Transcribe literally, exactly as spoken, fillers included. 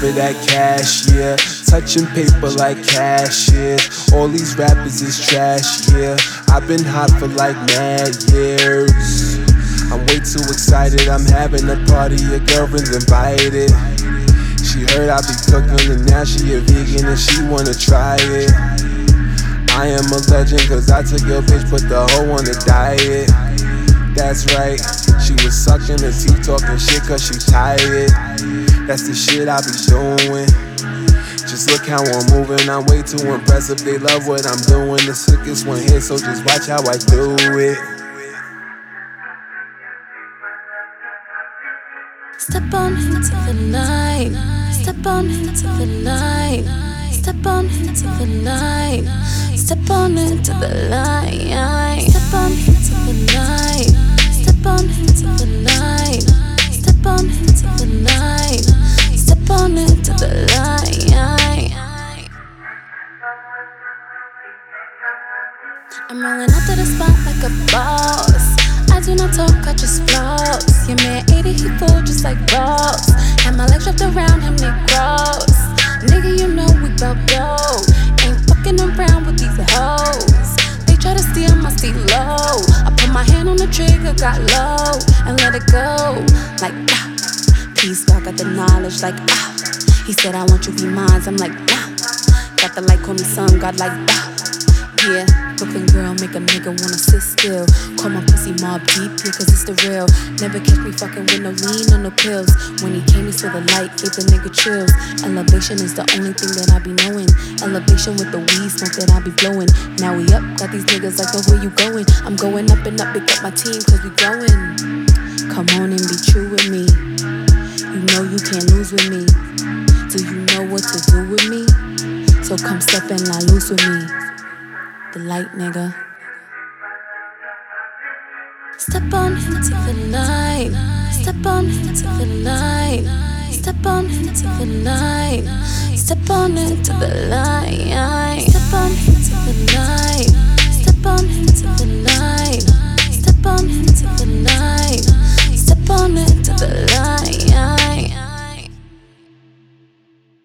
of that cash, yeah. Touching paper like cashiers. All these rappers is trash, yeah. I've been hot for like mad years. I'm way too excited, I'm having a party, your girlfriend's invited. She heard I be cooking and now she a vegan and she wanna try it. I am a legend cause I took your bitch, put the hoe on the diet. That's right, she was sucking her teeth, talking shit cause she tired. That's the shit I be doing. Just look how I'm moving, I'm way too impressive. They love what I'm doing, the sickest one here, so just watch how I do it. Step on into the light. Step on into the light. Step on into the light. Step on into the light. Step on into the light. Step on into the light. Step on into the light. Step on into the light. I'm rolling up to the spot like a boss. I do not talk, I just floss. Your man ate it, he full just like Ross. Had my legs wrapped around him, they cross. Nigga, you know we bout dough. Ain't fucking around with these hoes. They try to steal my low. I put my hand on the trigger, got low, and let it go. Like, ah. Peace, God got the knowledge, like, ah. He said, I want you to be mine, I'm like, nah. Got the light, call me son, God like, ah. Yeah, Brooklyn girl, make a nigga wanna sit still. Call my pussy Mob Deep, yeah, cause it's the real. Never catch me fucking with no lean or no pills. When he came, he saw the light, gave the nigga chills. Elevation is the only thing that I be knowing. Elevation with the weed smoke that I be blowing. Now we up, got these niggas like, oh, where you going? I'm going up and up, pick up my team, cause we growing. Come on and be true with me. You know you can't lose with me. Do you know what to do with me? So come step and lie loose with me. The light, nigga. Step on into the light. Step on into the light. Step on into the light. Step on into the light.